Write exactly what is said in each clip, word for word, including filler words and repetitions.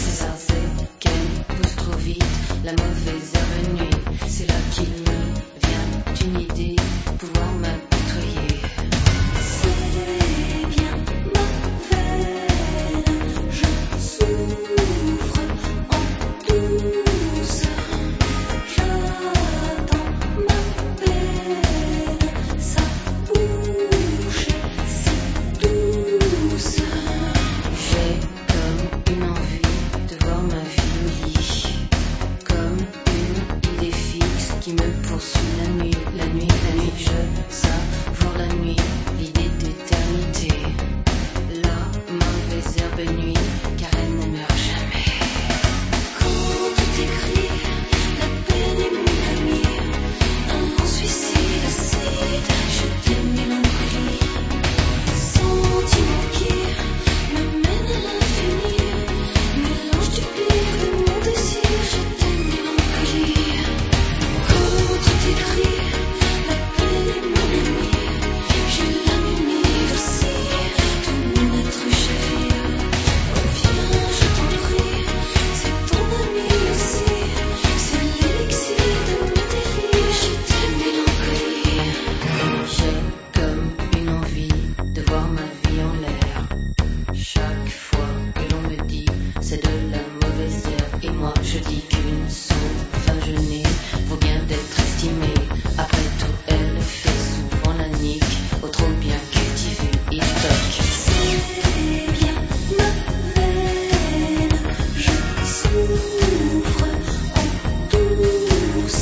c'est ça, c'est qu'elle pousse trop vite, la mauvaise herbe nuit. C'est là qu'il me vient une idée, pouvoir m'apitoyer. C'est bien ma veine, je souffre en douce. J'attends ma peine, sa bouche est si douce. J'ai comme une envie de voir ma vie au lit, comme une idée fixe qui me poursuit la nuit, la nuit, la nuit. Je savoure la nuit, l'idée d'éternité, la mauvaise herbe nuit, car elle ne meurt jamais. Quand tout est gris, la peine est mon amie. Un suicide acide, je t'aime mélancolie. Sentiment qui me mène à l'infini. Mélange du pire de mon désir, je t'aime mélancolie. Quand tout est gris, la peine est mon amie. J'ai la nuit aussi, tout mon être chavire. Reviens, je t'en prie, c'est ton ami aussi. C'est l'élixir de mon délire, je t'aime mélancolie. J'ai comme une envie de voir ma vie en l'air. Chaque fois que l'on me dit c'est de la mauvaise herbe, et moi je dis qu'une sauvageonnée vaut bien d'être estimée. Après tout, elle fait souvent la nique au trop bien cultivé et stock. C'est bien ma veine, je souffre en douce.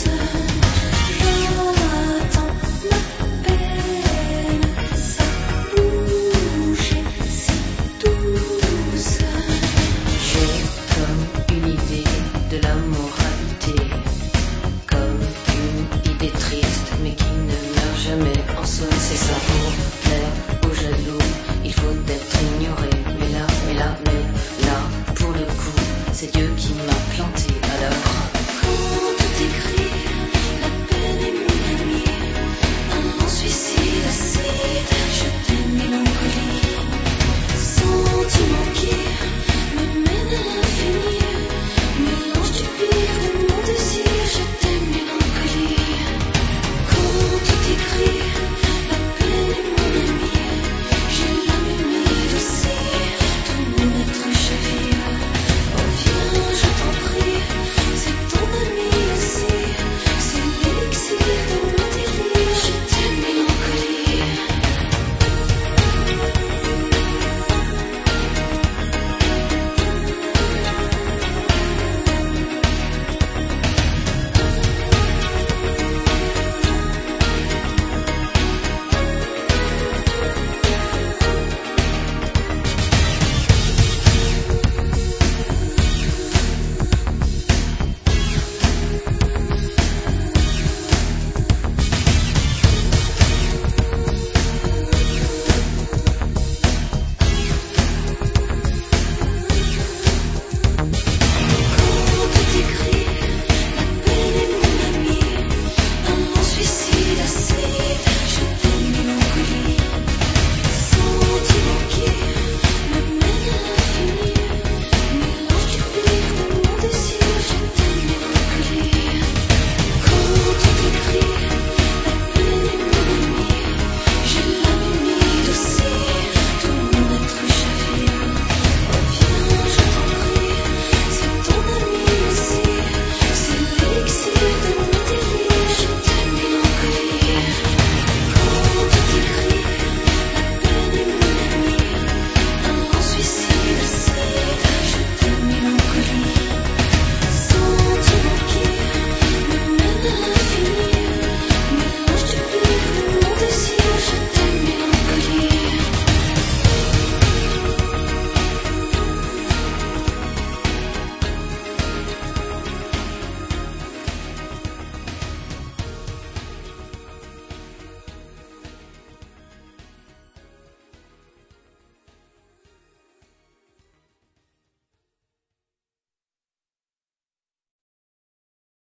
J'attends ma peine, sa bouche est si douce. J'ai comme une idée de la moralité, comme une idée triste mais qui ne meurt jamais. En soi c'est ça, pour plaire aux jaloux il faut être ignoré. Mais là, mais là, mais là, pour le coup c'est Dieu